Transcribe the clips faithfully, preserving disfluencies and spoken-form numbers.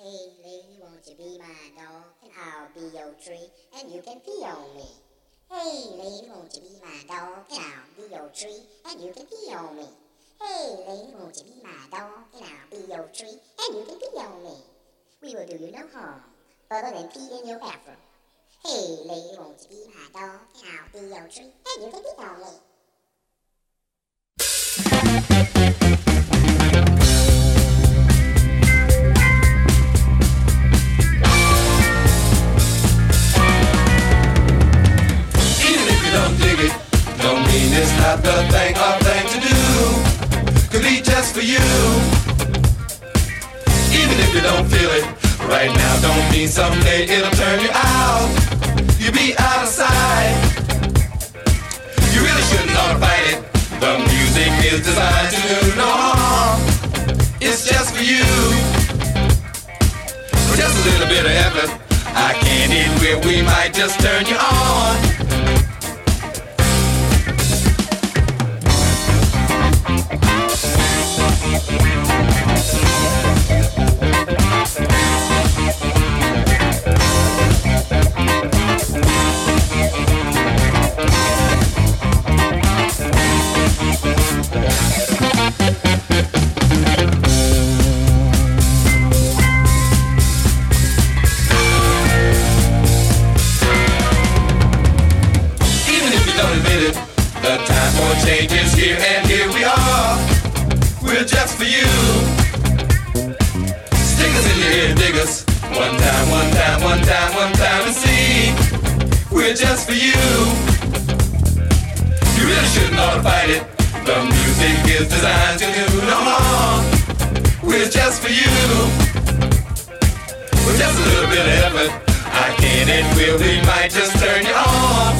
Hey lady, won't you be my dog, and I'll be your tree, and you can pee on me. Hey lady, won't you be my dog, and I'll be your tree, and you can pee on me. Hey lady, won't you be my dog, and I'll be your tree, and you can pee on me. We will do you no harm, other than pee in your bathroom. Hey lady, won't you be my dog, and I'll be your tree, and you can pee on me. Don't dig it, don't mean it's not the thing or thing to do. Could be just for you. Even if you don't feel it right now, don't mean someday it'll turn you out. You'll be out of sight. You really shouldn't ought to fight it. The music is designed to do no harm. It's just for you. With just a little bit of effort, I can't eat where we might just turn you on. Changes here and here we are. We're just for you. Stick us in your ear, dig us. One time, one time, one time, one time and see. We're just for you. You really shouldn't ought to fight it. The music is designed to do no harm. We're just for you. With just a little bit of effort, I can't it will we might just turn you on.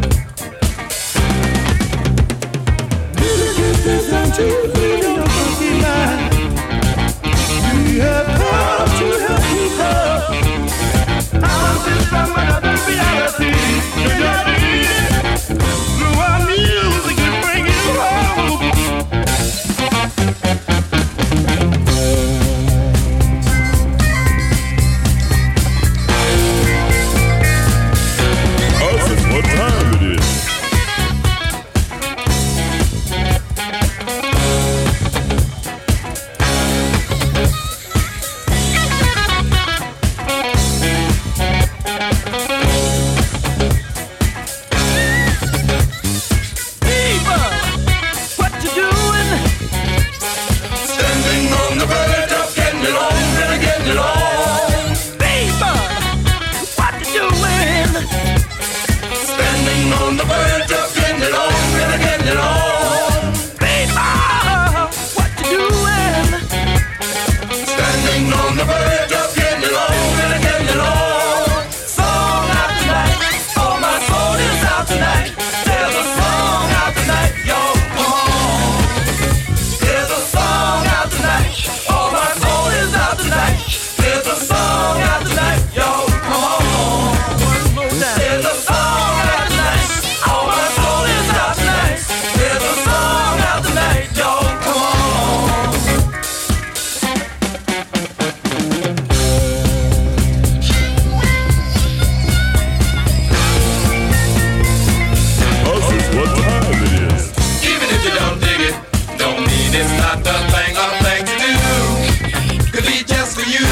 Listen to me, your funky mind. We have come to help you grow. I'm just from another reality. You're not easy. Through our music and bring you home. Ask what time it is.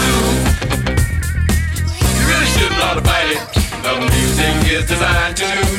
The music is designed to